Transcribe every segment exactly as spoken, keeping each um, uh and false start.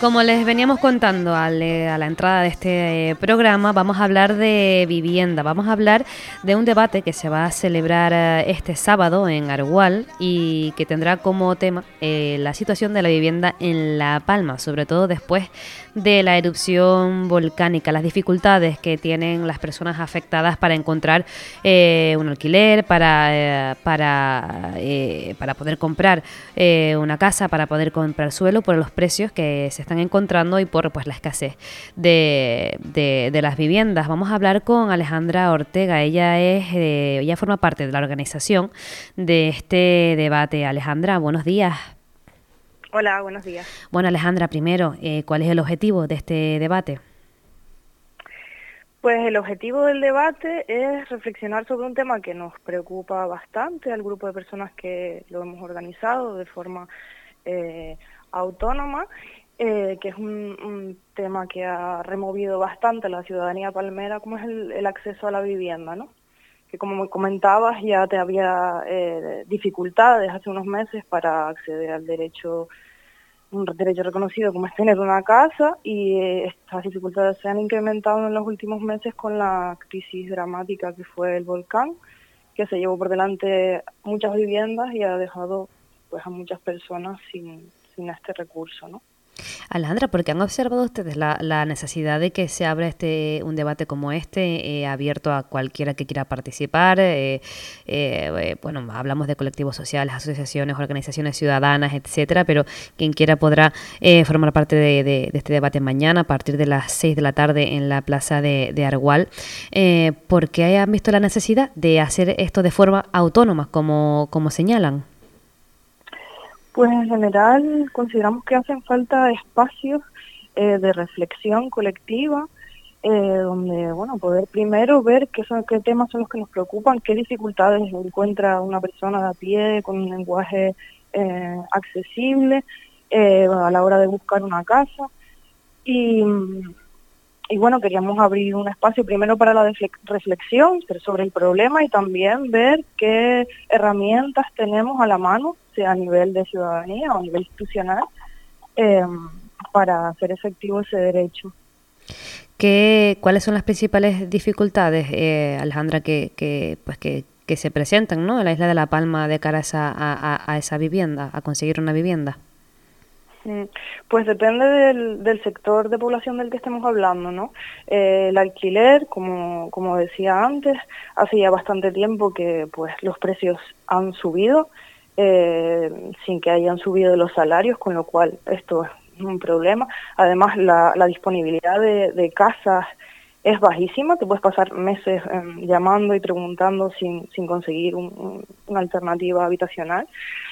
Como les veníamos contando al, eh, a la entrada de este eh, programa, vamos a hablar de vivienda, vamos a hablar de un debate que se va a celebrar eh, este sábado en Argual y que tendrá como tema eh, la situación de la vivienda en La Palma, sobre todo después de la erupción volcánica, las dificultades que tienen las personas afectadas para encontrar eh, un alquiler, para, eh, para, eh, para poder comprar eh, una casa, para poder comprar suelo por los precios que se están encontrando y por pues la escasez de, de, de las viviendas. Vamos a hablar con Alejandra Ortega. Ella es eh, ella forma parte de la organización de este debate. Alejandra, buenos días. Hola, buenos días. Bueno, Alejandra, primero, eh, ¿cuál es el objetivo de este debate? Pues el objetivo del debate es reflexionar sobre un tema que nos preocupa bastante al grupo de personas que lo hemos organizado de forma eh, autónoma, eh, que es un, un tema que ha removido bastante a la ciudadanía palmera, como es el, el acceso a la vivienda, ¿no? Que como comentabas ya te había eh, dificultades hace unos meses para acceder al derecho, un derecho reconocido como es tener una casa, y eh, estas dificultades se han incrementado en los últimos meses con la crisis dramática que fue el volcán, que se llevó por delante muchas viviendas y ha dejado pues a muchas personas sin, sin este recurso, ¿no? Alejandra, ¿por qué han observado ustedes la, la necesidad de que se abra este un debate como este, eh, abierto a cualquiera que quiera participar? Eh, eh, eh, bueno, hablamos de colectivos sociales, asociaciones, organizaciones ciudadanas, etcétera, pero quien quiera podrá eh, formar parte de, de, de este debate mañana a partir de las seis de la tarde en la plaza de, de Argual. Eh, ¿Por qué han visto la necesidad de hacer esto de forma autónoma, como, como señalan? Pues en general consideramos que hacen falta espacios eh, de reflexión colectiva, eh, donde bueno poder primero ver qué, son, qué temas son los que nos preocupan, qué dificultades encuentra una persona de a pie con un lenguaje eh, accesible eh, a la hora de buscar una casa. Y, y bueno, queríamos abrir un espacio primero para la reflexión sobre el problema y también ver qué herramientas tenemos a la mano, sea a nivel de ciudadanía o a nivel institucional, eh, para hacer efectivo ese derecho. ¿Qué, ¿Cuáles son las principales dificultades, eh, Alejandra, que, que, pues que, que se presentan, ¿no?, en la isla de La Palma de cara a esa, a, a esa vivienda, a conseguir una vivienda? Pues depende del, del sector de población del que estemos hablando, ¿no? Eh, el alquiler, como, como decía antes, hace ya bastante tiempo que pues los precios han subido, eh, sin que hayan subido los salarios, con lo cual esto es un problema. Además, la, la disponibilidad de, de casas es bajísima, te puedes pasar meses eh, llamando y preguntando sin, sin conseguir un, un, una alternativa habitacional.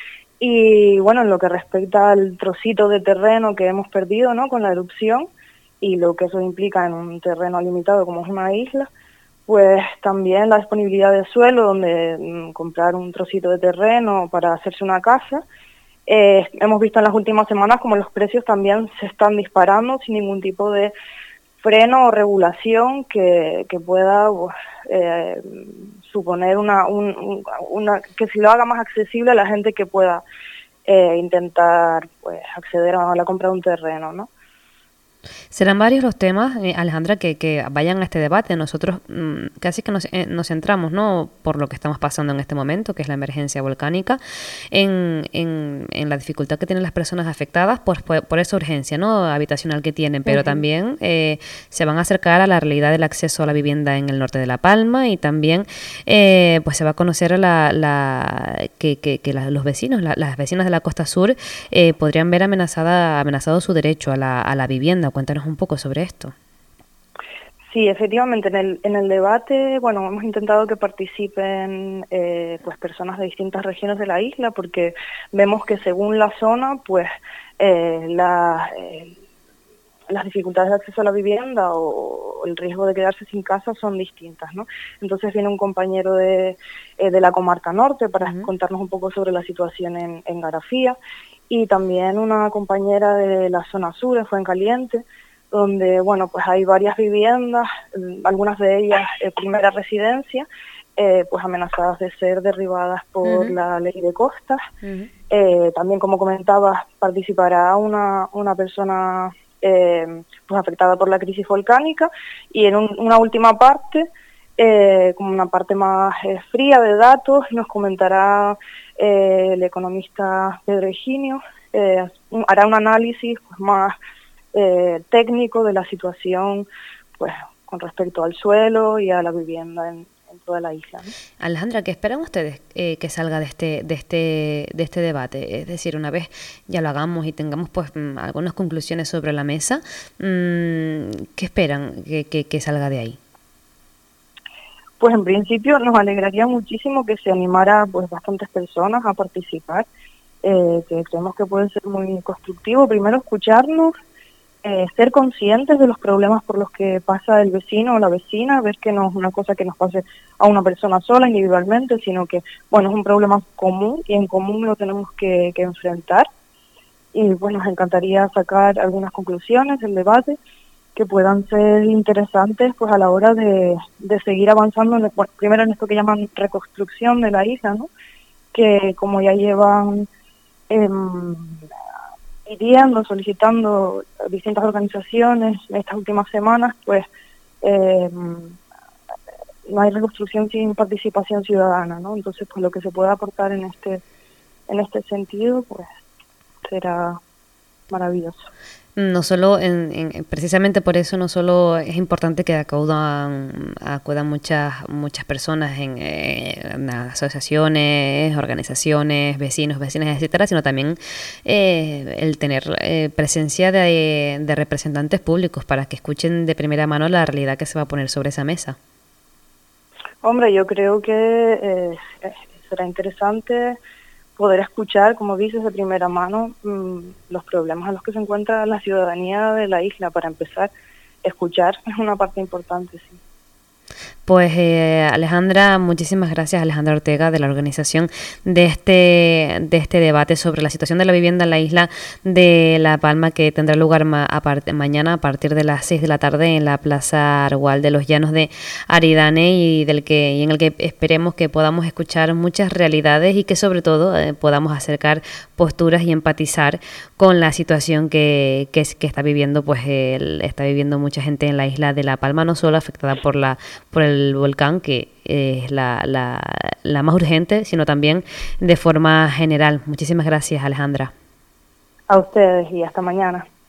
Y bueno, en lo que respecta al trocito de terreno que hemos perdido, ¿no?, con la erupción y lo que eso implica en un terreno limitado como es una isla, pues también la disponibilidad de suelo donde mmm, comprar un trocito de terreno para hacerse una casa. Eh, hemos visto en las últimas semanas como los precios también se están disparando sin ningún tipo de freno o regulación que, que pueda pues, eh, suponer una, un, una, que se lo haga más accesible a la gente que pueda eh, intentar pues acceder a la compra de un terreno, ¿no? Serán varios los temas, eh, Alejandra, que, que vayan a este debate. Nosotros mmm, casi que nos, eh, nos centramos, ¿no?, por lo que estamos pasando en este momento, que es la emergencia volcánica, en, en, en la dificultad que tienen las personas afectadas por, por, por esa urgencia, ¿no?, habitacional que tienen, pero uh-huh. también eh, se van a acercar a la realidad del acceso a la vivienda en el norte de La Palma y también eh, pues se va a conocer la, la, que, que, que la, los vecinos, la, las vecinas de la costa sur eh, podrían ver amenazada, amenazado su derecho a la, a la vivienda. Cuéntanos un poco sobre esto. Sí, efectivamente, en el, en el debate, bueno, hemos intentado que participen eh, pues personas de distintas regiones de la isla, porque vemos que según la zona, pues eh, la, eh, las dificultades de acceso a la vivienda o, o el riesgo de quedarse sin casa son distintas, ¿no? Entonces viene un compañero de, eh, de la comarca norte para uh-huh. contarnos un poco sobre la situación en, en Garafía, y también una compañera de la zona sur, en Fuencaliente, donde, bueno, pues hay varias viviendas, algunas de ellas eh, primera residencia, eh, pues amenazadas de ser derribadas por Uh-huh. la ley de costas. Uh-huh. Eh, también, como comentabas, participará una, una persona eh, pues afectada por la crisis volcánica, y en un, una última parte, eh, como una parte más eh, fría de datos, nos comentará eh, el economista Pedro Higinio, eh, hará un análisis pues, más eh, técnico de la situación pues con respecto al suelo y a la vivienda en, en toda la isla, ¿no? Alejandra, ¿qué esperan ustedes eh, que salga de este, de este, de este debate? Es decir, una vez ya lo hagamos y tengamos pues mm, algunas conclusiones sobre la mesa, mmm, ¿qué esperan que, que, que salga de ahí? Pues en principio nos alegraría muchísimo que se animara pues bastantes personas a participar, eh, que creemos que puede ser muy constructivo. Primero, escucharnos, eh, ser conscientes de los problemas por los que pasa el vecino o la vecina, ver que no es una cosa que nos pase a una persona sola individualmente, sino que, bueno, es un problema común y en común lo tenemos que, que enfrentar. Y bueno, nos encantaría sacar algunas conclusiones del debate que puedan ser interesantes pues a la hora de, de seguir avanzando, en, bueno, primero en esto que llaman reconstrucción de la isla, ¿no? Que como ya llevan eh, pidiendo, solicitando distintas organizaciones en estas últimas semanas, pues eh, no hay reconstrucción sin participación ciudadana, ¿no? Entonces, pues lo que se pueda aportar en este en este sentido, pues será maravilloso. No solo, en, en, precisamente por eso, no solo es importante que acudan, acudan muchas muchas personas en, eh, en asociaciones, organizaciones, vecinos, vecinas, etcétera, sino también eh, el tener eh, presencia de, de representantes públicos para que escuchen de primera mano la realidad que se va a poner sobre esa mesa. Hombre, yo creo que eh, será interesante poder escuchar, como dices, de primera mano mmm, los problemas a los que se encuentra la ciudadanía de la isla. Para empezar, escuchar es una parte importante, sí. Pues eh, Alejandra, muchísimas gracias, Alejandra Ortega, de la organización de este de este debate sobre la situación de la vivienda en la isla de La Palma, que tendrá lugar ma a mañana a partir de las seis de la tarde en la Plaza Argual de los Llanos de Aridane, y del que y en el que esperemos que podamos escuchar muchas realidades y que sobre todo eh, podamos acercar posturas y empatizar con la situación que, que, que está viviendo pues el, está viviendo mucha gente en la isla de La Palma, no solo afectada por la por el volcán, que es la, la, la más urgente, sino también de forma general. Muchísimas gracias, Alejandra. A ustedes y hasta mañana.